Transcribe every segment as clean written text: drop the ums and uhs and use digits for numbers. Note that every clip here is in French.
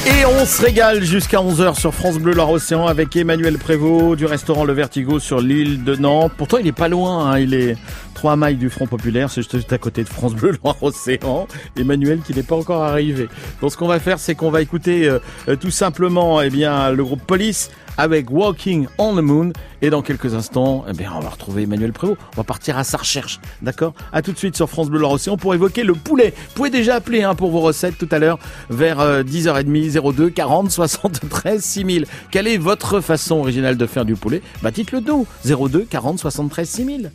Et on se régale jusqu'à 11h sur France Bleu Loire-Océan avec Emmanuel Prévost du restaurant Le Vertigo sur l'île de Nantes. Pourtant, il est pas loin, hein. Il est 3 miles du Front Populaire, c'est juste à côté de France Bleu Loire-Océan. Emmanuel qui n'est pas encore arrivé. Donc ce qu'on va faire, c'est qu'on va écouter tout simplement le groupe Police avec Walking on the Moon. Et dans quelques instants, on va retrouver Emmanuel Prévost. On va partir à sa recherche, d'accord ? À tout de suite sur France Bleu Loire-Océan pour évoquer le poulet. Vous pouvez déjà appeler pour vos recettes tout à l'heure vers 10h30, 02 40 73 6000. Quelle est votre façon originale de faire du poulet ? Dites-le nous, 02 40 73 6000.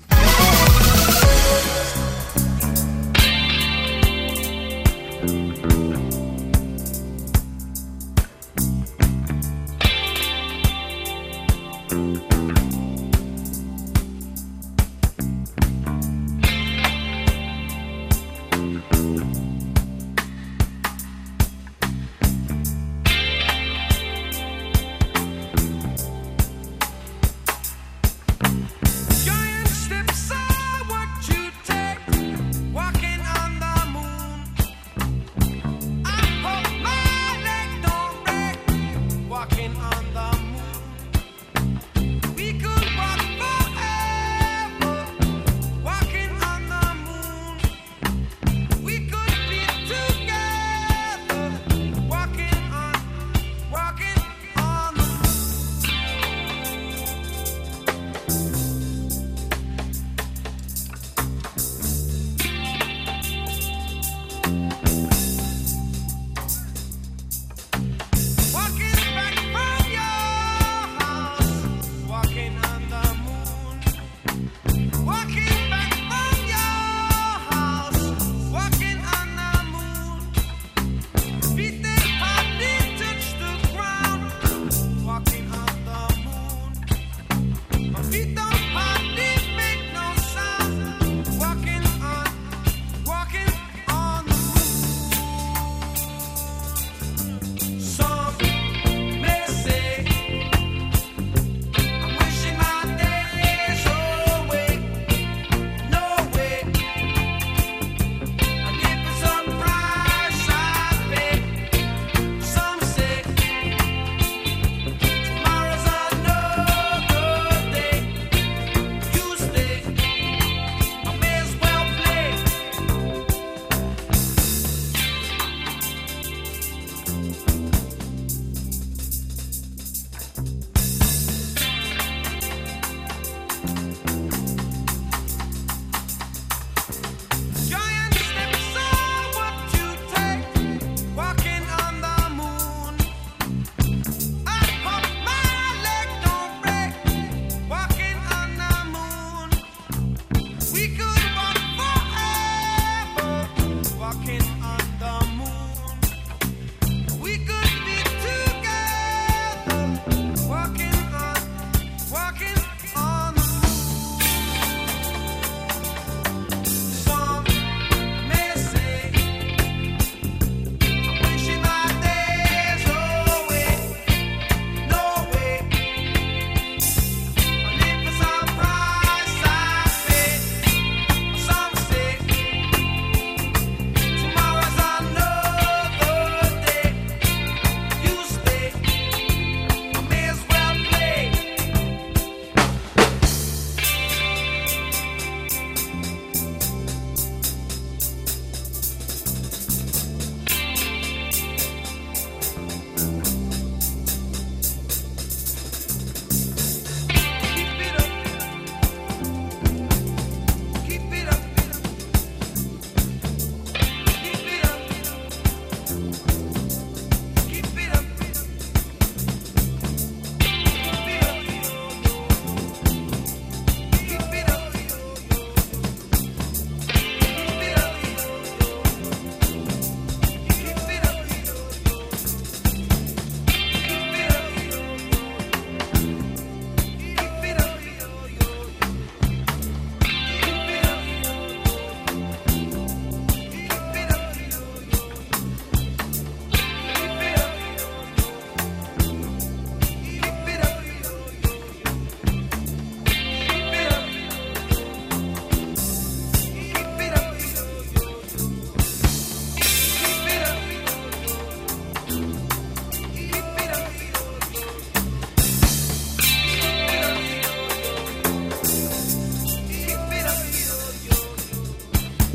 We could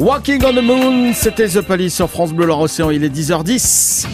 Walking on the Moon, c'était The Police sur France Bleu Loire-Océan, il est 10h10.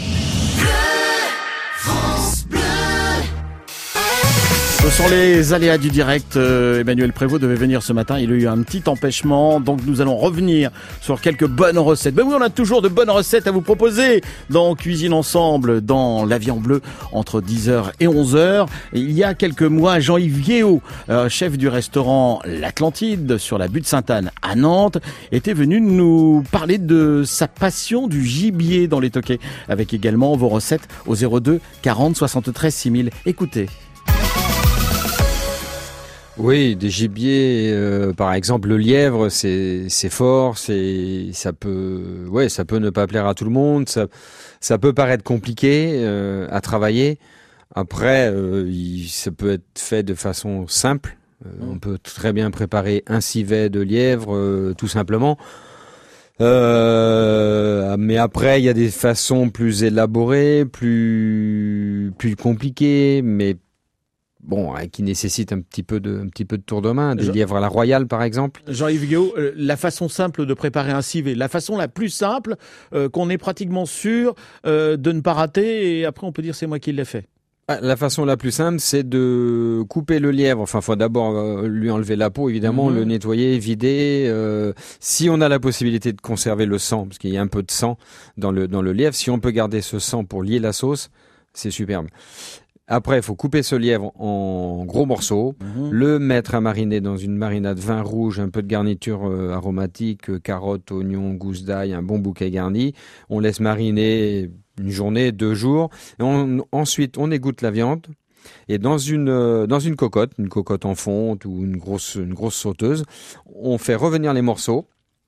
Ce sont les aléas du direct. Emmanuel Prévost devait venir ce matin. Il a eu un petit empêchement. Donc nous allons revenir sur quelques bonnes recettes. Ben oui, on a toujours de bonnes recettes à vous proposer dans Cuisine Ensemble, dans La Vie en Bleu, entre 10h et 11h. Et il y a quelques mois, Jean-Yves Guéot, chef du restaurant L'Atlantide sur la butte Sainte-Anne à Nantes, était venu nous parler de sa passion du gibier dans les toquets, avec également vos recettes au 02 40 73 6000. Écoutez. Oui, des gibiers, par exemple le lièvre, c'est fort, ça peut ne pas plaire à tout le monde, ça peut paraître compliqué à travailler. Après, ça peut être fait de façon simple. On peut très bien préparer un civet de lièvre, tout simplement. Mais après, il y a des façons plus élaborées, plus compliquées, mais bon, qui nécessite un petit peu de tour de main, des lièvres à la royale par exemple. Jean-Yves Guéot, la façon simple de préparer un civet, la façon la plus simple qu'on est pratiquement sûr de ne pas rater, et après on peut dire c'est moi qui l'ai fait. La façon la plus simple, c'est de couper le lièvre. Enfin, faut d'abord lui enlever la peau, évidemment, le nettoyer, vider. Si on a la possibilité de conserver le sang, parce qu'il y a un peu de sang dans le lièvre, si on peut garder ce sang pour lier la sauce, c'est superbe. Après, il faut couper ce lièvre en gros morceaux, le mettre à mariner dans une marinade vin rouge, un peu de garniture aromatique, carottes, oignons, gousses d'ail, un bon bouquet garni. On laisse mariner une journée, 2 jours. Et ensuite, on égoutte la viande. Et dans une cocotte en fonte ou une grosse sauteuse, on fait revenir les morceaux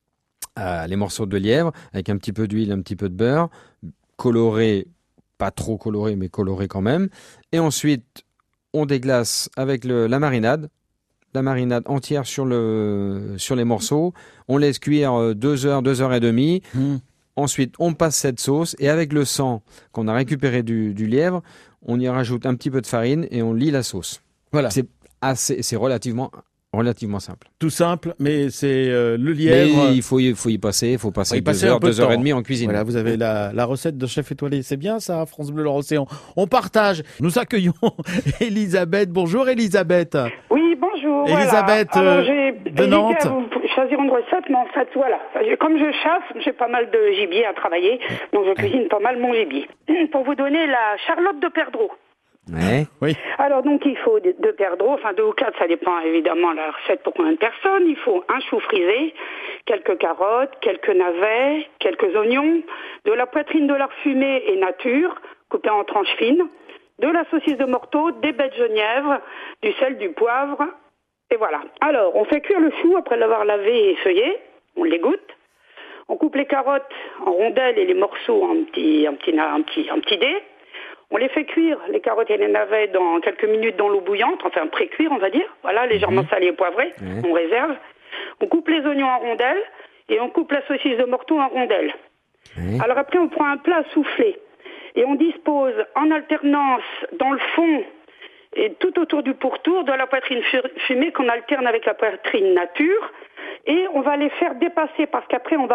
de lièvre avec un petit peu d'huile, un petit peu de beurre, coloré. Pas trop coloré, mais coloré quand même. Et ensuite, on déglace avec la marinade entière sur les morceaux. On laisse cuire 2 heures, 2 heures et demie. Ensuite, on passe cette sauce et avec le sang qu'on a récupéré du lièvre, on y rajoute un petit peu de farine et on lie la sauce. Voilà. C'est relativement simple. Tout simple, mais c'est le lièvre. Mais il faut y passer 2 heures, 2 heures et demie en cuisine. Voilà, vous avez la recette de chef étoilé. C'est bien ça, France Bleu Loire-Océan. On partage. Nous accueillons Elisabeth. Bonjour Elisabeth. Oui, bonjour. Elisabeth de Nantes. À vous choisir une recette, mais en fait, voilà. Comme je chasse, j'ai pas mal de gibier à travailler, donc je cuisine pas mal mon gibier. Pour vous donner la charlotte de perdreau. Ouais. Oui. Alors donc il faut 2 perdreaux, enfin 2 ou 4, ça dépend évidemment la recette pour combien de personnes. Il faut un chou frisé, quelques carottes, quelques navets, quelques oignons, de la poitrine de lard fumée et nature, coupée en tranches fines, de la saucisse de morteau, des baies de genièvre, du sel, du poivre, et voilà. Alors on fait cuire le chou après l'avoir lavé et feuillé, on l'égoutte. On coupe les carottes en rondelles et les morceaux en petits dés. On les fait cuire, les carottes et les navets, dans quelques minutes dans l'eau bouillante, enfin pré-cuire on va dire, voilà, légèrement salé et poivré, on réserve. On coupe les oignons en rondelles et on coupe la saucisse de morteau en rondelles. Alors après on prend un plat à souffler et on dispose en alternance dans le fond et tout autour du pourtour de la poitrine fumée qu'on alterne avec la poitrine nature. Et on va les faire dépasser parce qu'après on va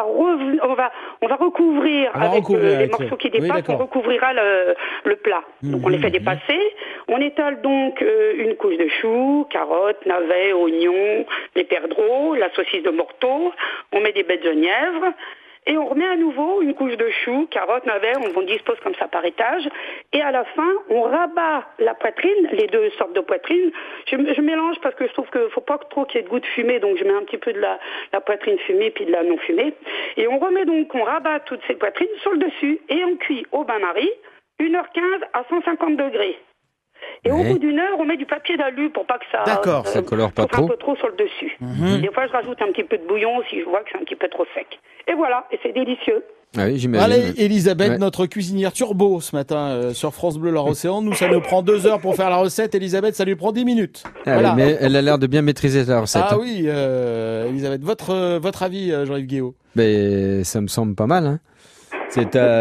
recouvrir avec les morceaux qui dépassent, on recouvrira le plat. Donc on les fait dépasser. On étale donc une couche de choux, carottes, navets, oignons, les perdreaux, la saucisse de morteau. On met des baies de genièvre. Et on remet à nouveau une couche de choux, carottes, navets, on dispose comme ça par étage. Et à la fin, on rabat la poitrine, les 2 sortes de poitrine. Je mélange parce que je trouve qu'il faut pas trop qu'il y ait de goût de fumée, donc je mets un petit peu de la poitrine fumée puis de la non fumée. Et on rabat toutes ces poitrines sur le dessus et on cuit au bain-marie 1h15 à 150 degrés. Et au bout d'1 heure, on met du papier d'alu pour pas que ça colore pas trop. Un peu trop sur le dessus. Des fois, je rajoute un petit peu de bouillon si je vois que c'est un petit peu trop sec. Et voilà, et c'est délicieux. Ah oui, j'imagine. Allez, Elisabeth, notre cuisinière turbo ce matin sur France Bleu Loire-Océan. Nous, ça nous prend 2 heures pour faire la recette. Elisabeth, ça lui prend 10 minutes. Voilà. Oui, mais elle a l'air de bien maîtriser la recette. Ah oui, Elisabeth, votre avis, Jean-Yves Guéot? Ben, ça me semble pas mal, hein.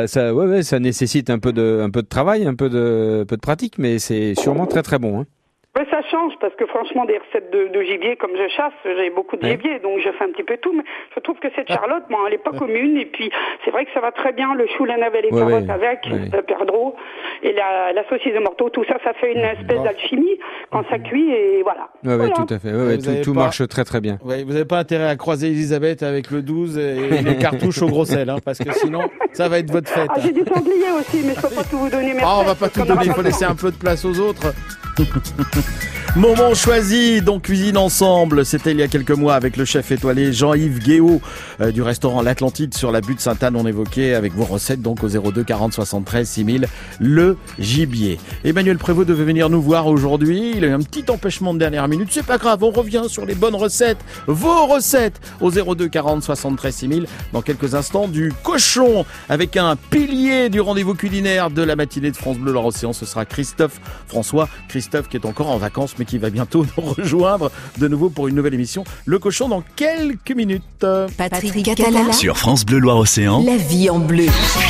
Ça nécessite un peu de travail, un peu de pratique, mais c'est sûrement très très bon, hein. Ouais, ça change parce que franchement, des recettes de gibier, comme je chasse, j'ai beaucoup de gibier, donc je fais un petit peu tout. Mais je trouve que cette Charlotte, bon, elle n'est pas commune. Et puis, c'est vrai que ça va très bien. Le chou, la navette, les carottes avec, le perdreau et la saucisse de morteau, tout ça, ça fait une espèce d'alchimie quand ça cuit et voilà. Oui, tout à fait. Tout marche très très bien. Ouais, vous n'avez pas intérêt à croiser Elisabeth avec le 12 et les cartouches au gros sel, parce que sinon, ça va être votre fête. Ah, j'ai du sanglier aussi, mais je peux pas tout vous donner. On va pas tout donner, il faut laisser un peu de place aux autres. Moment choisi, donc cuisine ensemble. C'était il y a quelques mois avec le chef étoilé Jean-Yves Guéot du restaurant L'Atlantide sur la butte Sainte-Anne. On évoquait avec vos recettes donc au 02 40 73 6000 le gibier. Emmanuel Prévost devait venir nous voir aujourd'hui. Il a eu un petit empêchement de dernière minute. C'est pas grave, on revient sur les bonnes recettes, vos recettes au 02 40 73 6000. Dans quelques instants, du cochon avec un pilier du rendez-vous culinaire de la matinée de France Bleu Loire-Océan. Ce sera Christophe François. Christophe qui est encore en vacances mais qui va bientôt nous rejoindre de nouveau pour une nouvelle émission. Le cochon dans quelques minutes. Patrick Catala sur France Bleu Loire-Océan. La vie en bleu.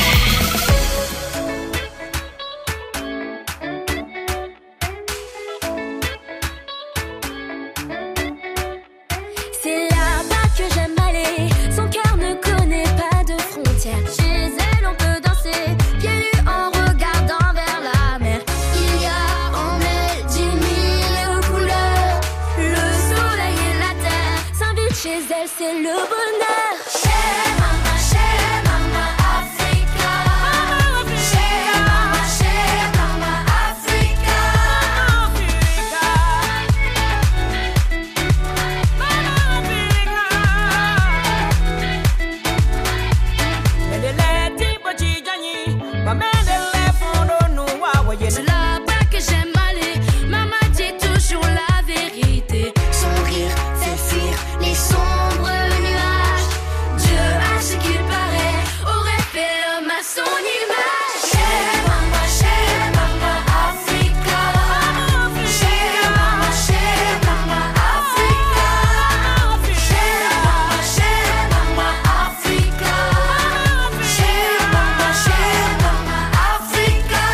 C'est là-bas que j'aime aller. Son cœur ne connaît pas de frontières. Chez elle, on peut danser pieds nus en regardant vers la mer. Il y a en elle 10 000 couleurs. Le soleil et la terre s'invitent chez elle, c'est le bonheur. Chez Mama Africa. Chez Mama Africa. C'est là-bas que j'aime aller. Maman dit toujours la vérité. Son rire fait fuir les sombres nuages. Dieu, à ce qu'il paraît, aurait fait l'homme à son image. Chez Mama Africa. Chez Mama Africa. Chez Mama Africa. Chez Mama Africa.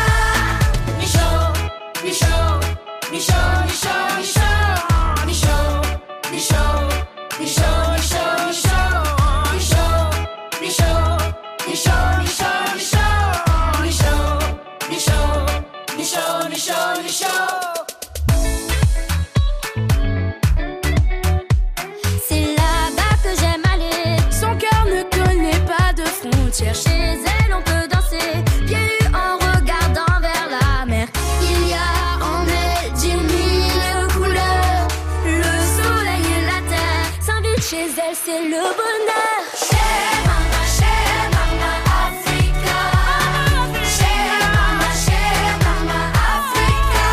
C'est là-bas que j'aime aller. Son cœur ne connaît pas de frontières. Chez elle, on peut danser pieds nus en regardant vers la mer. Il y a en elle 10 000 couleurs. Le soleil et la terre s'invitent chez elle, c'est le bonheur. Chez Mama Africa. Chez Mama Africa.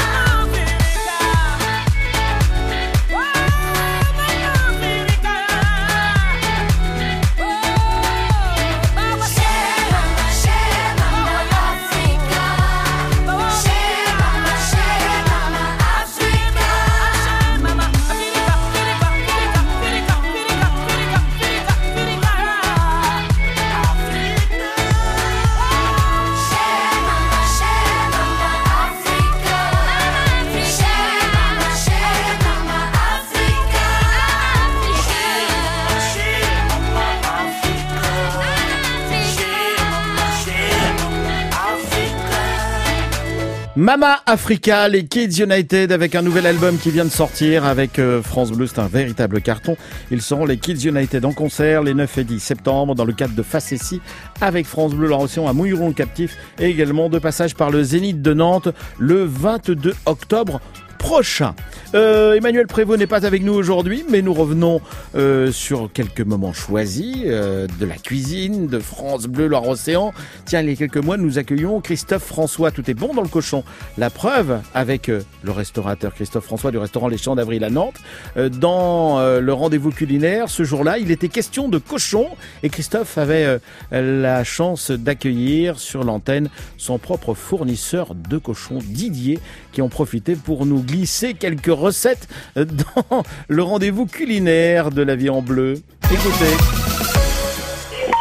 Mama Africa, les Kids United avec un nouvel album qui vient de sortir avec France Bleu, c'est un véritable carton. Ils seront les Kids United en concert les 9 et 10 septembre dans le cadre de Facessi avec France Bleu Loire-Océan à Mouilleron-le-Captif et également de passage par le Zénith de Nantes le 22 octobre prochain. Emmanuel Prévost n'est pas avec nous aujourd'hui, mais nous revenons sur quelques moments choisis de la cuisine de France Bleu Loire-Océan. Tiens, il y a quelques mois, nous accueillons Christophe François. Tout est bon dans le cochon. La preuve avec le restaurateur Christophe François du restaurant Les Champs d'Avril à Nantes. Dans le rendez-vous culinaire, ce jour-là, il était question de cochon et Christophe avait la chance d'accueillir sur l'antenne son propre fournisseur de cochons, Didier, qui en profitait pour nous glisser quelques recettes dans le rendez-vous culinaire de la vie en bleu. Écoutez. Oui, allô ?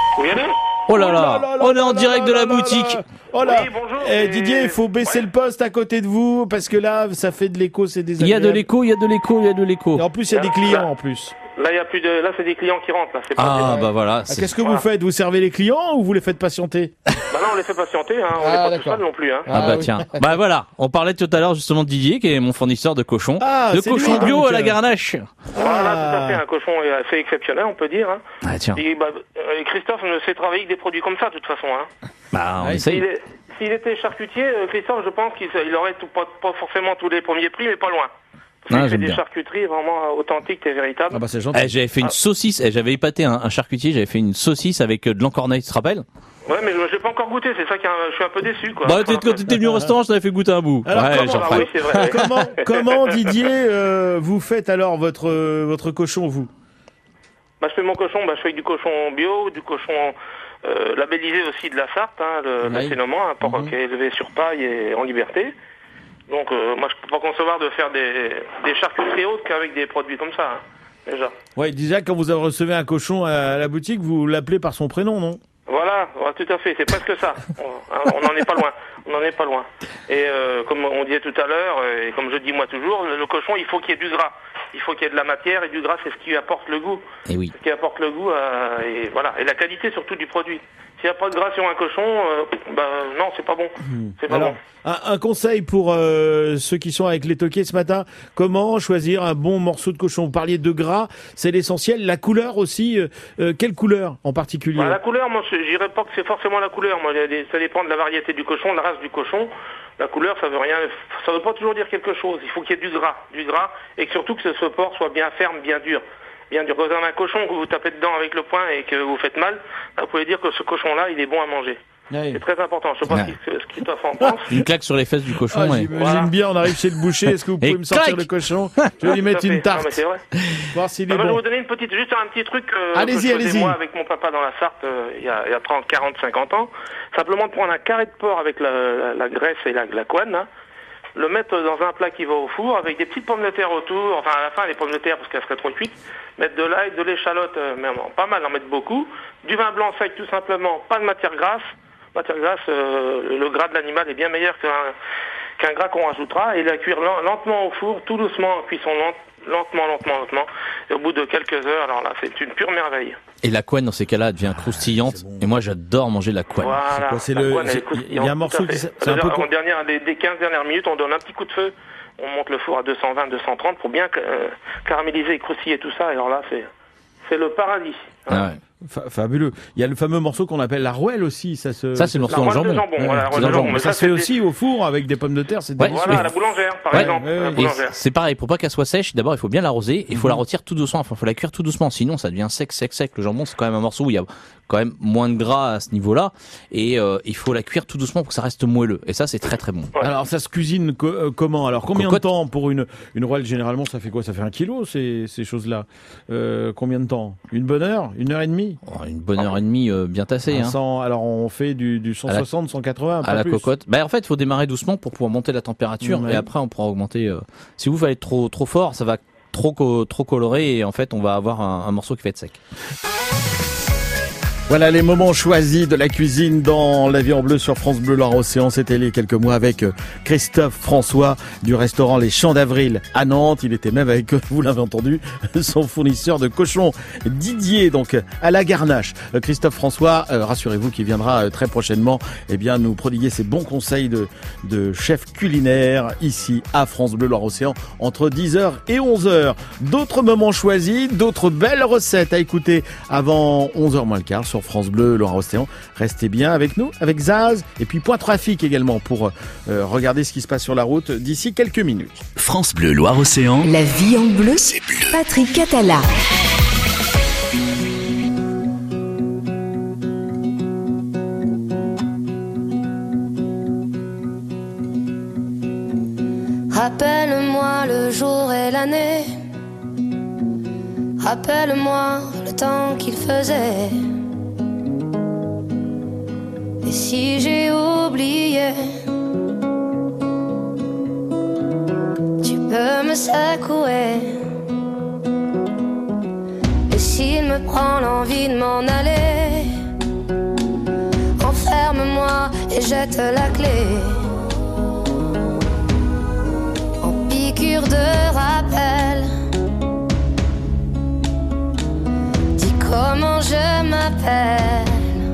Oh là là, on est en direct de la boutique. Oh là. Oui, bonjour. Didier, il faut baisser le poste à côté de vous parce que là, ça fait de l'écho, c'est Il désagréable. y a de l'écho, il y a de l'écho, il y a de l'écho. Et en plus, il y a des clients en plus. Là, il y a plus de. Là, c'est des clients qui rentrent. Là, c'est pas Ah bah voilà. Ah, qu'est-ce que vous faites? Vous servez les clients ou vous les faites patienter? Bah non, on les fait patienter. Hein. On n'est pas tout d'accord. seul non plus. Hein. Ah bah oui. tiens. Bah voilà, on parlait tout à l'heure justement de Didier qui est mon fournisseur de cochons. Ah, de c'est cochons lui, bio donc, à la Garnache. Voilà, tout à fait. Un cochon assez exceptionnel, on peut dire. Hein. Ah tiens. Et, Christophe ne sait travailler avec des produits comme ça, de toute façon. Hein. Bah on Ouais, essaye. S'il était charcutier, Christophe, je pense qu'il aurait pas forcément tous les premiers prix, mais pas loin. Ah, Parce qu'il fait j'aime des bien. charcuteries vraiment authentiques et véritables. Ah bah c'est gentil. J'avais fait une saucisse, j'avais épaté un charcutier, j'avais fait une saucisse avec de l'encorneille, tu te rappelles? Ouais, mais je l'ai pas encore goûté, c'est ça je suis un peu déçu, quoi. Bah quand t'étais venu au restaurant, je t'avais fait goûter un bout. Alors, Ouais, comment- j'en Ah ferai. oui, c'est vrai. ouais. Comment Didier, vous faites alors votre cochon, vous? Bah, je fais mon cochon, je fais du cochon bio, du cochon labellisé aussi de la Sarthe, hein, l'assaisonnement, un porc qui est élevé sur paille et en liberté. Donc moi je peux pas concevoir de faire des charcuteries autres qu'avec des produits comme ça, hein, déjà. Ouais, déjà quand vous recevez un cochon à la boutique, vous l'appelez par son prénom, non? Voilà, ouais, tout à fait, c'est presque ça. On n'en est pas loin. On n'en est pas loin. Et comme on disait tout à l'heure, et comme je dis moi toujours, le cochon, il faut qu'il y ait du gras. Il faut qu'il y ait de la matière, et du gras, c'est ce qui apporte le goût. Et oui. Ce qui apporte le goût, et voilà. Et la qualité surtout du produit. S'il n'y a pas de gras sur un cochon, non, c'est pas bon. C'est pas Alors, bon. un conseil pour ceux qui sont avec les toquets ce matin, comment choisir un bon morceau de cochon? Vous parliez de gras, c'est l'essentiel. La couleur aussi, quelle couleur en particulier? Bah, la couleur, moi, je dirais pas que c'est forcément la couleur. Moi, ça dépend de la variété du cochon, de la race du cochon. La couleur, ça veut pas toujours dire quelque chose. Il faut qu'il y ait du gras, et que surtout que ce porc soit bien ferme, bien dur. Bien dur. Quand vous avez un cochon que vous tapez dedans avec le poing et que vous faites mal, vous pouvez dire que ce cochon-là, il est bon à manger. Oui. C'est très important. Je sais pas Ouais. ce que Christophe en pense. Une claque sur les fesses du cochon. ouais. J'imagine Voilà. bien, on arrive chez le boucher, est-ce que vous pouvez Et me sortir clac le cochon? Je vais lui mettre Tout à une fait. tarte, Non, mais c'est vrai. voir s'il Ah est bah, je vais bon. vous donner juste un petit truc Allez-y, que je faisais allez-y. moi avec mon papa dans la Sarthe il y a 30, 40, 50 ans. Simplement de prendre un carré de porc avec la graisse et la couenne, hein, le mettre dans un plat qui va au four avec des petites pommes de terre autour, enfin à la fin les pommes de terre parce qu'elles seraient trop cuites, mettre de l'ail, de l'échalote, pas mal, en mettre beaucoup, du vin blanc sec tout simplement, pas de matière grasse. Le gras de l'animal est bien meilleur qu'un gras qu'on rajoutera, et la cuire lentement au four, tout doucement, en cuisson lentement. Et au bout de quelques heures, alors là, c'est une pure merveille. Et la couenne dans ces cas-là elle devient croustillante. Et moi j'adore manger la couenne. Voilà. quoi, c'est La le- couenne, elle c'est- est croustillante, il y a un tout morceau à fait. qui c'est un peu En des 15 dernières minutes, on donne un petit coup de feu, on monte le four à 220, 230 pour bien caraméliser et croustiller tout ça, et alors là, c'est le paradis. Ah ouais. Fabuleux. Il y a le fameux morceau qu'on appelle la rouelle aussi. Ça se. Ça c'est le morceau La en rolle de jambon. jambon, voilà, la c'est rolle dans de le jambon. jambon. Mais Ça se fait c'est aussi au four avec des pommes de terre. C'est Ouais. délicieux. Voilà, la boulangère, par Ouais. exemple. La Et boulangère. c'est pareil, pour pas qu'elle soit sèche, d'abord il faut bien l'arroser et il faut la rôtir tout doucement, enfin il faut la cuire tout doucement, sinon ça devient sec. Le jambon c'est quand même un morceau où il y a quand même moins de gras à ce niveau-là et il faut la cuire tout doucement pour que ça reste moelleux et ça c'est très très bon. Ouais. Alors ça se cuisine comment? Alors combien Cocotte. de temps pour une rouelle? Généralement ça fait quoi? Ça fait 1 kilo ces choses-là. Combien de temps? Une bonne heure? 1 heure et demie? Oh, une bonne heure et demie bien tassée. Hein. Alors on fait du 160, 180, À pas la plus. cocotte. Bah en fait, il faut démarrer doucement pour pouvoir monter la température Ouais. et après on pourra augmenter. Si vous fallait trop fort, ça va trop colorer et en fait on va avoir un morceau qui va être sec. Voilà les moments choisis de la cuisine dans La Vie en Bleu sur France Bleu Loire-Océan. C'était il y a quelques mois avec Christophe François du restaurant Les Champs d'Avril à Nantes. Il était même avec, vous l'avez entendu, son fournisseur de cochons Didier, donc à la Garnache. Christophe François, rassurez-vous qu'il viendra très prochainement nous prodiguer ses bons conseils de chef culinaire ici à France Bleu Loire-Océan entre 10h et 11h. D'autres moments choisis, d'autres belles recettes à écouter avant 11h moins le quart sur France Bleu Loire-Océan. Restez bien avec nous, avec Zaz, et puis Point Trafic également pour regarder ce qui se passe sur la route d'ici quelques minutes. France Bleu Loire-Océan. La vie en bleu, C'est bleu. Patrick Catala. Rappelle-moi le jour et l'année. Rappelle-moi le temps qu'il faisait. Et si j'ai oublié, tu peux me secouer. Et s'il me prend l'envie de m'en aller, la clé. En piqûre de rappel, dis comment je m'appelle.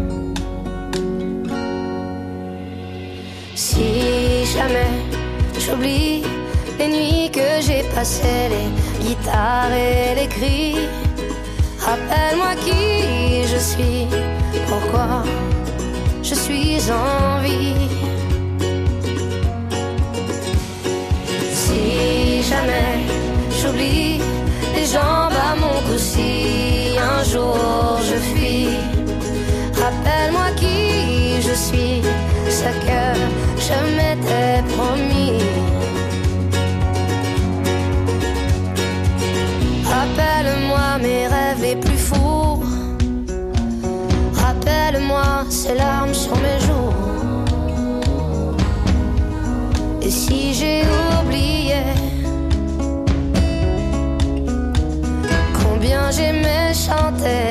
Si jamais j'oublie les nuits que j'ai passées, les guitares et les cris, rappelle-moi qui je suis, pourquoi je suis en vie. Si jamais j'oublie les jambes à mon cou, si un jour je fuis, rappelle-moi qui je suis, ce que je m'étais promis. Rappelle-moi mes rêves les plus fous, rappelle-moi ces larmes sur mes joues. Et si j'ai oublié combien j'aimais chanter,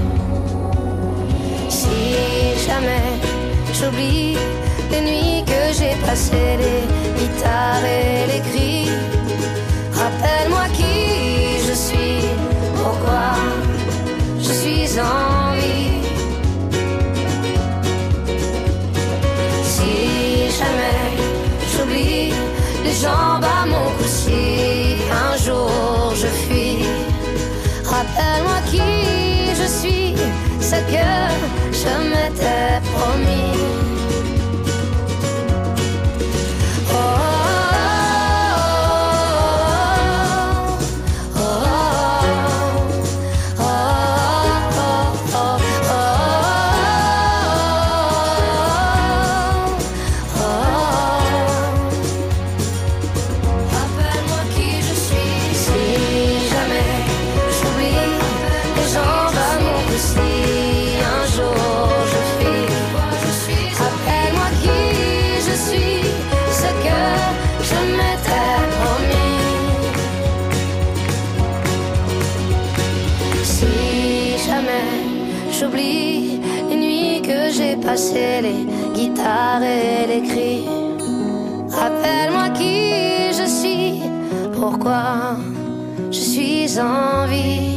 si jamais j'oublie les nuits que j'ai passées, les guitares et les cris, rappelle-moi qui je suis, pourquoi je suis en vie. Si jamais j'oublie les jambes à mon cou, si un jour je fuis, rappelle-moi qui je suis, ce que je m'étais promis. J'oublie les nuits que j'ai passées, les guitares et les cris, rappelle-moi qui je suis, pourquoi je suis en vie.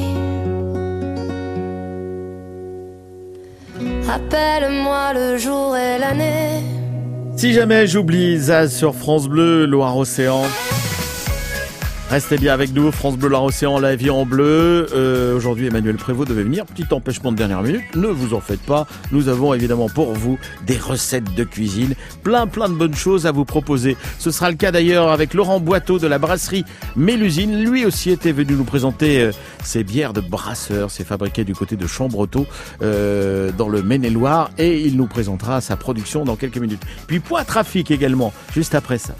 Rappelle-moi le jour et l'année. Si jamais j'oublie, Zaz sur France Bleu Loire-Océan. Restez bien avec nous, France Bleu Loire-Océan, la vie en bleu. Aujourd'hui, Emmanuel Prévost devait venir. Petit empêchement de dernière minute, ne vous en faites pas. Nous avons évidemment pour vous des recettes de cuisine, plein de bonnes choses à vous proposer. Ce sera le cas d'ailleurs avec Laurent Boiteau de la brasserie Mélusine. Lui aussi était venu nous présenter ses bières de brasseur. C'est fabriqué du côté de Chambretot, dans le Maine-et-Loire. Et il nous présentera sa production dans quelques minutes. Puis point trafic également, juste après ça.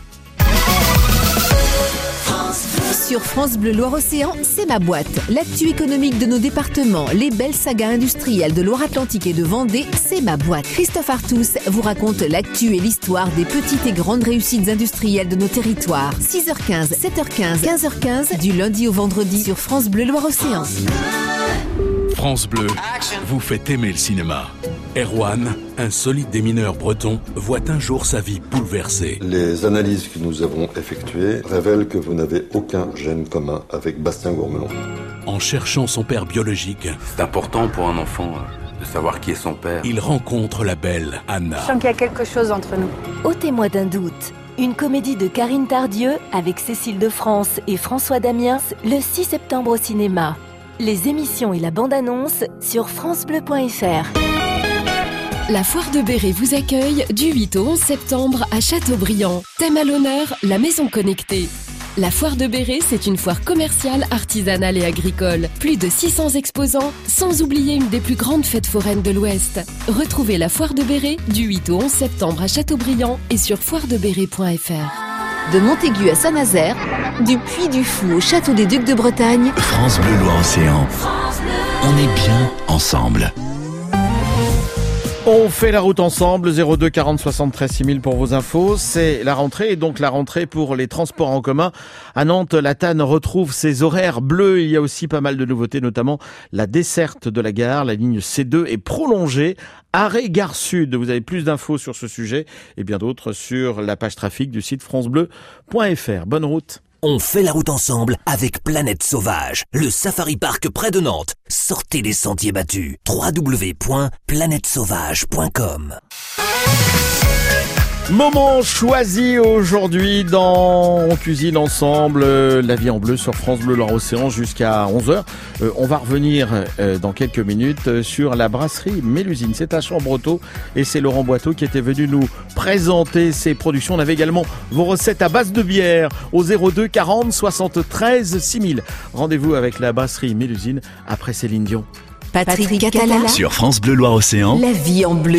Sur France Bleu Loire-Océan, c'est ma boîte. L'actu économique de nos départements, les belles sagas industrielles de Loire-Atlantique et de Vendée, c'est ma boîte. Christophe Artus vous raconte l'actu et l'histoire des petites et grandes réussites industrielles de nos territoires. 6h15, 7h15, 15h15, du lundi au vendredi sur France Bleu Loire-Océan. France Bleu vous fait aimer le cinéma. Erwan, un solide démineur breton, voit un jour sa vie bouleversée. Les analyses que nous avons effectuées révèlent que vous n'avez aucun gène commun avec Bastien Gourmelon. En cherchant son père biologique, c'est important pour un enfant de savoir qui est son père. Il rencontre la belle Anna. Je sens qu'il y a quelque chose entre nous. Ôtez-moi d'un doute. Une comédie de Karine Tardieu avec Cécile de France et François Damiens le 6 septembre au cinéma. Les émissions et la bande-annonce sur francebleu.fr. La Foire de Béret vous accueille du 8 au 11 septembre à Châteaubriand. Thème à l'honneur, la maison connectée. La Foire de Béret, c'est une foire commerciale, artisanale et agricole. Plus de 600 exposants, sans oublier une des plus grandes fêtes foraines de l'Ouest. Retrouvez la Foire de Béret du 8 au 11 septembre à Châteaubriand et sur foiredebéret.fr. De Montaigu à Saint-Nazaire, du Puy du Fou au Château des Ducs de Bretagne. France Bleu Loire-Océan. On est bien ensemble. On fait la route ensemble, 02 40 73 6000 pour vos infos. C'est la rentrée et donc la rentrée pour les transports en commun. À Nantes, la TAN retrouve ses horaires bleus. Il y a aussi pas mal de nouveautés, notamment la desserte de la gare. La ligne C2 est prolongée arrêt Gare Sud. Vous avez plus d'infos sur ce sujet et bien d'autres sur la page trafic du site francebleu.fr. Bonne route. On fait la route ensemble avec Planète Sauvage, le safari park près de Nantes. Sortez des sentiers battus. www.planètesauvage.com. Moment choisi aujourd'hui dans On cuisine ensemble, la vie en bleu sur France Bleu Loire-Océan jusqu'à 11h. On va revenir dans quelques minutes sur la brasserie Mélusine. C'est à Chambretot et c'est Laurent Boiteau qui était venu nous présenter ses productions. On avait également vos recettes à base de bière au 02 40 73 6000. Rendez-vous avec la brasserie Mélusine après Céline Dion. Patrick Catala Sur France Bleu Loire-Océan. La vie en bleu.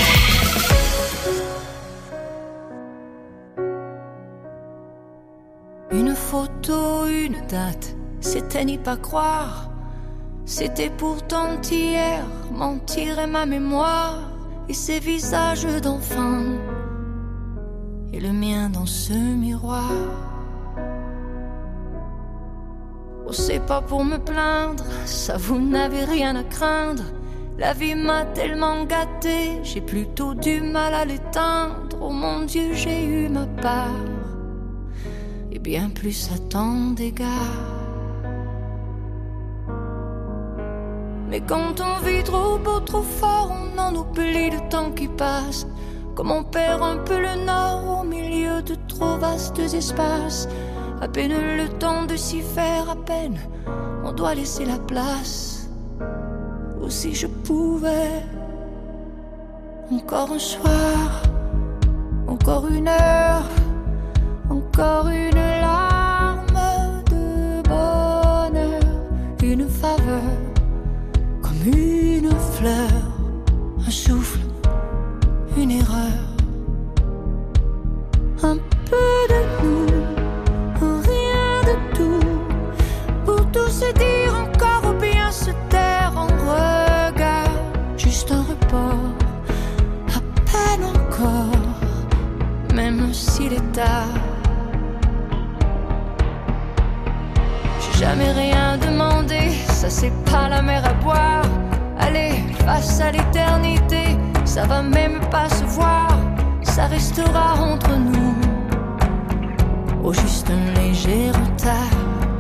Une photo, une date, c'était n'y pas croire. C'était pourtant hier, mentir est ma mémoire. Et ces visages d'enfants, et le mien dans ce miroir. Oh, c'est pas pour me plaindre, ça vous n'avez rien à craindre. La vie m'a tellement gâté, j'ai plutôt du mal à l'éteindre. Oh mon Dieu, j'ai eu ma part. Et bien plus à tant d'égards. Mais quand on vit trop beau, trop fort, on en oublie le temps qui passe. Comme on perd un peu le nord au milieu de trop vastes espaces. À peine le temps de s'y faire, à peine on doit laisser la place. Ou si je pouvais, encore un soir, encore une heure, encore une larme de bonheur, une faveur, comme une fleur, un souffle, une erreur, un peu de nous, rien de tout, pour tout se dire encore ou bien se taire en regard, juste un report, à peine encore, même s'il est tard. Jamais rien demandé, ça c'est pas la mer à boire. Allez, face à l'éternité, ça va même pas se voir. Ça restera entre nous, au juste un léger retard.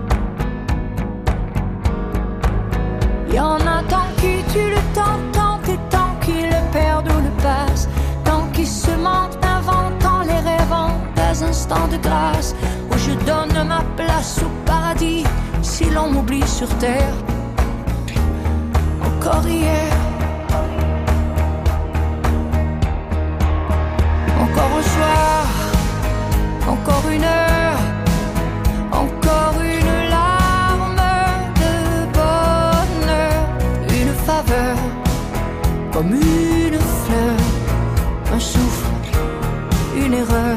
Y'en a tant qui tuent le temps, tant et tant qui le perdent ou le passent. Tant qui se mentent, inventant les rêvant des instants de grâce. Où je donne ma place au paradis, si l'on m'oublie sur terre. Encore hier, encore un soir, encore une heure, encore une larme de bonheur, une faveur, comme une fleur, un souffle, une erreur,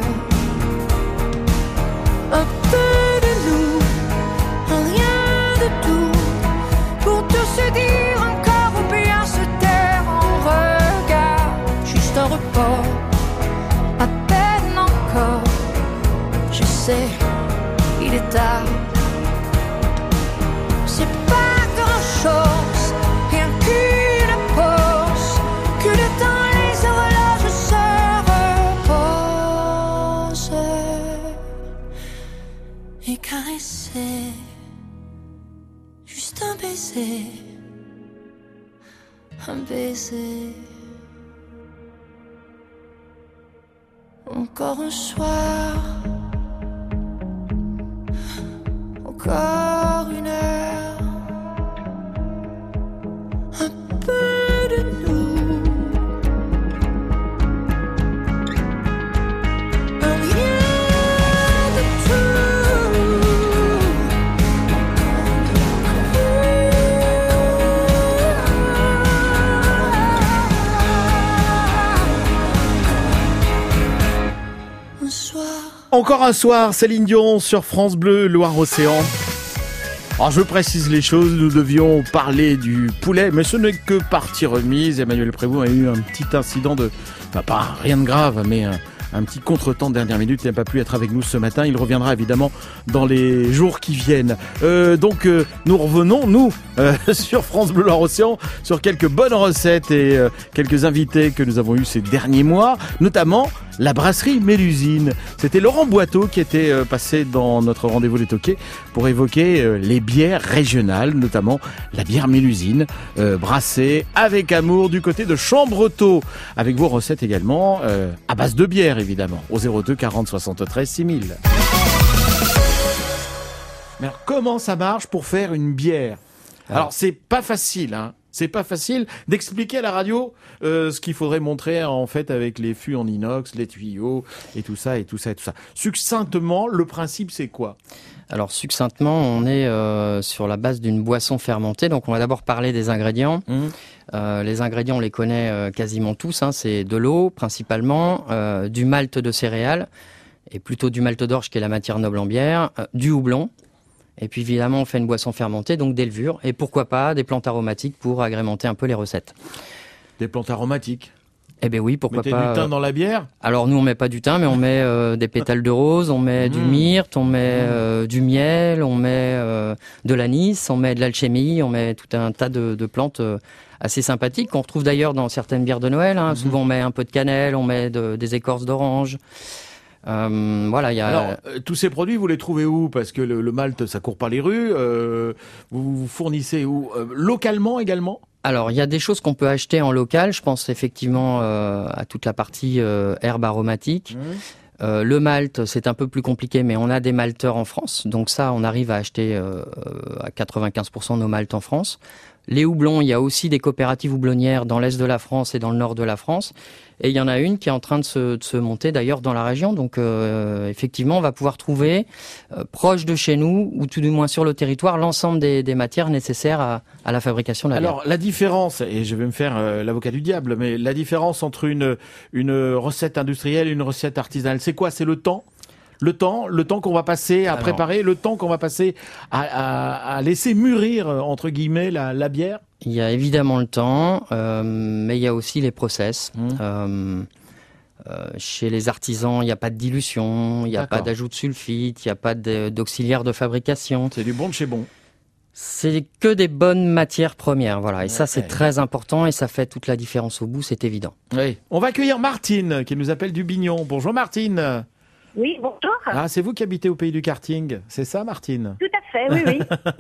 un peu de nous, rien de tout, pour tout se dire encore ou bien se taire en regard, juste un report, à peine encore, je sais, il est tard, c'est pas grand chose, rien qu'une pause, que le temps les horloges se reposent et caresser, juste un baiser, un baiser. Encore un soir, encore une heure, un peu de nous, rien de tout. Un soir. Encore un soir, Céline Dion sur France Bleu Loire-Océan. Alors je précise les choses, nous devions parler du poulet, mais ce n'est que partie remise. Emmanuel Prévost a eu un petit incident de... Enfin, pas rien de grave, mais un petit contretemps de dernière minute. Il n'a pas pu être avec nous ce matin. Il reviendra évidemment dans les jours qui viennent. Donc nous revenons, sur France Bleu Loire-Océan, sur quelques bonnes recettes et quelques invités que nous avons eus ces derniers mois, notamment la brasserie Mélusine. C'était Laurent Boiteau qui était passé dans notre rendez-vous des toqués pour évoquer les bières régionales, notamment la bière Mélusine, brassée avec amour du côté de Chambretot, avec vos recettes également, à base de bière évidemment, au 02 40 73 6000. Mais alors, comment ça marche pour faire une bière ? Alors c'est pas facile, hein. C'est pas facile d'expliquer à la radio ce qu'il faudrait montrer en fait avec les fûts en inox, les tuyaux et tout ça. Succinctement, le principe c'est quoi ? Alors succinctement, on est sur la base d'une boisson fermentée. Donc on va d'abord parler des ingrédients. Les ingrédients, on les connaît quasiment tous. Hein. C'est de l'eau principalement, du malt de céréales et plutôt du malt d'orge qui est la matière noble en bière, du houblon. Et puis évidemment, on fait une boisson fermentée, donc des levures. Et pourquoi pas des plantes aromatiques pour agrémenter un peu les recettes. Des plantes aromatiques ? Eh bien oui, pourquoi pas. Mettez du thym dans la bière ? Alors nous, on met pas du thym, mais on met des pétales de rose, on met du myrte, on met du miel, on met de l'anis, on met de l'alchimie, on met tout un tas de plantes assez sympathiques qu'on retrouve d'ailleurs dans certaines bières de Noël. Hein. Souvent, on met un peu de cannelle, on met des écorces d'orange. Alors, tous ces produits, vous les trouvez où ? Parce que le malt, ça court pas les rues. Vous fournissez où ? Localement également ? Alors, il y a des choses qu'on peut acheter en local. Je pense effectivement à toute la partie herbes aromatiques. Le malt, c'est un peu plus compliqué, mais on a des malteurs en France. Donc ça, on arrive à acheter à 95% nos maltes en France. Les houblons, il y a aussi des coopératives houblonnières dans l'est de la France et dans le nord de la France. Et il y en a une qui est en train de se monter d'ailleurs dans la région. Donc effectivement, on va pouvoir trouver proche de chez nous, ou tout du moins sur le territoire, l'ensemble des matières nécessaires à la fabrication de la bière. Alors la différence, et je vais me faire l'avocat du diable, mais la différence entre une recette industrielle et une recette artisanale, c'est quoi ? C'est le temps ? Le temps qu'on va passer à préparer, le temps qu'on va passer à laisser mûrir, entre guillemets, la bière ? Il y a évidemment le temps, mais il y a aussi les process. Chez les artisans, il n'y a pas de dilution, il n'y a pas d'ajout de sulfite, il n'y a pas d'auxiliaire de fabrication. C'est du bon de chez bon. C'est que des bonnes matières premières, voilà. Et ça, c'est très important et ça fait toute la différence au bout, c'est évident. Oui. On va accueillir Martine, qui nous appelle du Bignon. Bonjour Martine. Oui, bonjour. Ah, c'est vous qui habitez au pays du karting, c'est ça Martine ? Tout à fait, oui.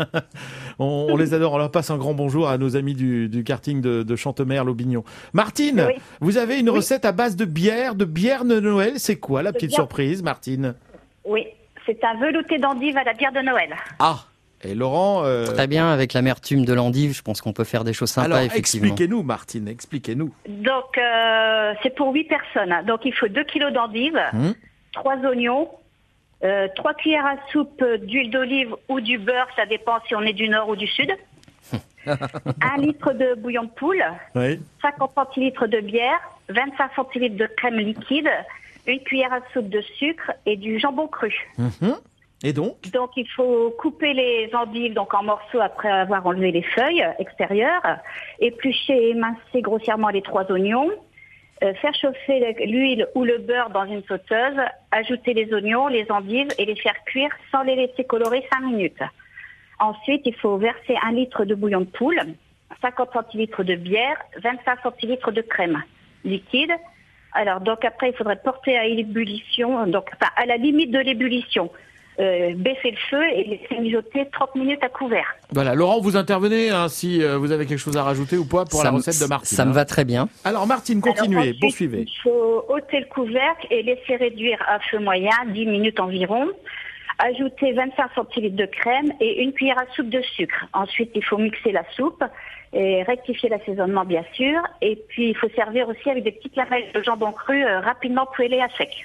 on les adore, on leur passe un grand bonjour à nos amis du karting de Chantemerle-Aubignon. Martine, vous avez une recette à base de bière de Noël, c'est quoi la petite surprise Martine ? Oui, c'est un velouté d'endive à la bière de Noël. Ah, et Laurent... Très bien, avec l'amertume de l'endive, je pense qu'on peut faire des choses sympas. Alors, effectivement. Expliquez-nous Martine, expliquez-nous. Donc, c'est pour 8 personnes, donc il faut 2 kilos d'endive. 3 oignons, 3 cuillères à soupe d'huile d'olive ou du beurre, ça dépend si on est du nord ou du sud. 1 litre de bouillon de poule, 50 centilitres de bière, 25 centilitres de crème liquide, 1 cuillère à soupe de sucre et du jambon cru. Et donc il faut couper les endives donc en morceaux après avoir enlevé les feuilles extérieures, éplucher et émincer grossièrement les 3 oignons. Faire chauffer l'huile ou le beurre dans une sauteuse, ajouter les oignons, les endives et les faire cuire sans les laisser colorer 5 minutes. Ensuite, il faut verser 1 litre de bouillon de poule, 50 centilitres de bière, 25 centilitres de crème liquide. Alors, donc après, il faudrait porter à ébullition, à la limite de l'ébullition. Baisser le feu et laisser mijoter 30 minutes à couvert. Voilà, Laurent, vous intervenez si vous avez quelque chose à rajouter ou pas pour la recette de Martine. Ça me va très bien. Alors Martine, continuez, poursuivez. Il faut ôter le couvercle et laisser réduire à feu moyen 10 minutes environ. Ajouter 25 centilitres de crème et 1 cuillère à soupe de sucre. Ensuite, il faut mixer la soupe et rectifier l'assaisonnement bien sûr. Et puis, il faut servir aussi avec des petites lamelles de jambon cru rapidement poêlées à sec.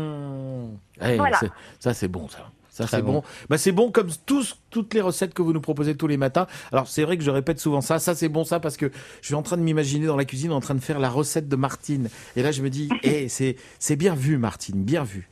Voilà. Ça, c'est bon, ça. Ça, c'est bon. Bah, c'est bon comme toutes les recettes que vous nous proposez tous les matins. Alors, c'est vrai que je répète souvent ça c'est bon ça, parce que je suis en train de m'imaginer dans la cuisine en train de faire la recette de Martine. Et là, je me dis, c'est bien vu, Martine, bien vu.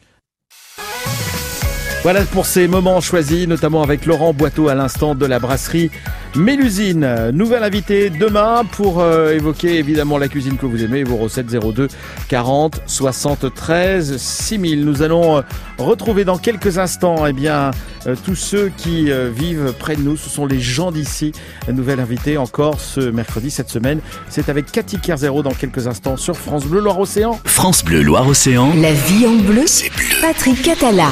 Voilà pour ces moments choisis, notamment avec Laurent Boiteau à l'instant de la brasserie Mélusine, nouvelle invitée demain pour évoquer évidemment la cuisine que vous aimez et vos recettes 02 40 73 6000. Nous allons retrouver dans quelques instants tous ceux qui vivent près de nous. Ce sont les gens d'ici. Nouvelle invitée encore ce mercredi, cette semaine. C'est avec Cathy Kerzero dans quelques instants sur France Bleu Loire-Océan. France Bleu Loire-Océan. La vie en bleu, c'est bleu. Patrick Catala.